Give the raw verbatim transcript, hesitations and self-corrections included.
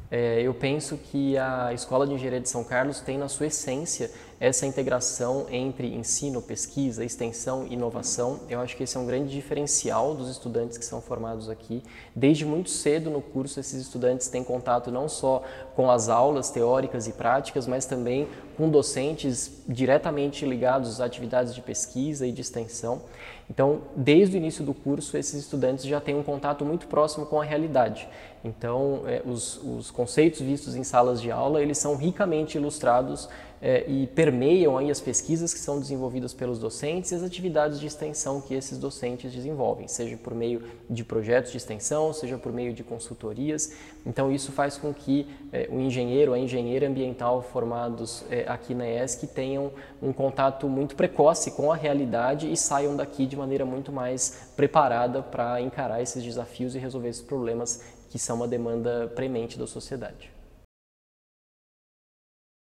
É, eu penso que a Escola de Engenharia de São Carlos tem na sua essência essa integração entre ensino, pesquisa, extensão e inovação. Eu acho que esse é um grande diferencial dos estudantes que são formados aqui. Desde muito cedo no curso, esses estudantes têm contato não só com as aulas teóricas e práticas, mas também com docentes diretamente ligados às atividades de pesquisa e de extensão. Então, desde o início do curso, esses estudantes já têm um contato muito próximo com a realidade. Então, é, os, os conceitos vistos em salas de aula, eles são ricamente ilustrados é, e permeiam aí as pesquisas que são desenvolvidas pelos docentes e as atividades de extensão que esses docentes desenvolvem, seja por meio de projetos de extensão, seja por meio de consultorias. Então, isso faz com que é, o engenheiro, a engenheira ambiental formados é, aqui na E S C tenham um contato muito precoce com a realidade e saiam daqui de maneira muito mais preparada para encarar esses desafios e resolver esses problemas que são uma demanda premente da sociedade.